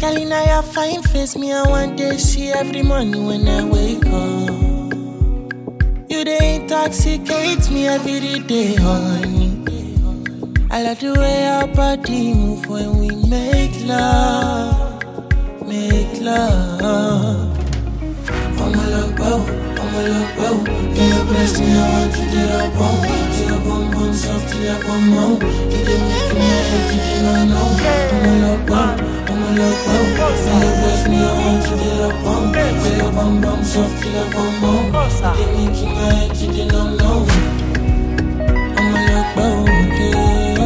Girl, in your fine face, me I want to see every morning when I wake up. You dey intoxicate me every day, honey. I like the way our body move when we make love, make love. I'ma look bow, can you bless me? I want to get up on. See your bum bum soft till your bum bum. You dey make me head, you dey not know. I'ma look bow, can you bless me? I want to get up on. See your bum bum soft till your bum bum. You dey make me head, you dey not know. I'ma look bow, yeah.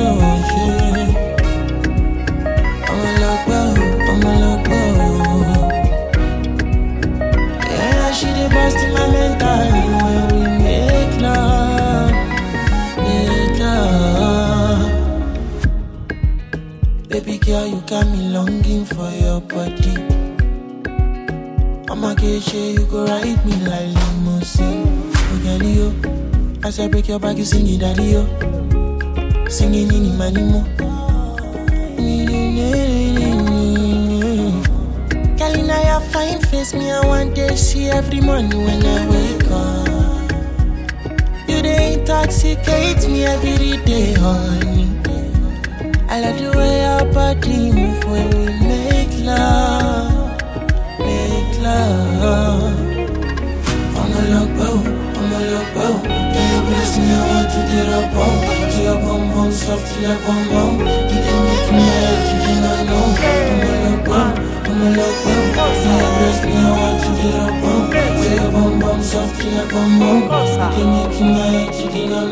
She dey bust in my mental when we make love, make love. Baby girl, you got me longing for your body. I'ma get you, you go ride me like limousine. Oh girl, yo, as I break your back, you sing it, daddy, yo. Singing in my animo. Girl, in your fine face, me I want to see every morning when I wake up. You dey intoxicate me every day, honey. I love the way our body move when we make love, make love. I'ma look bow. Can you bless me? I want to get up on. See your bum bum soft till your bum bum. You dey make me head, you dey not know. I'ma look bow. Can you bless me? I want to get up on. See your bum bum soft till your bum bum. You dey make me head, you dey not know.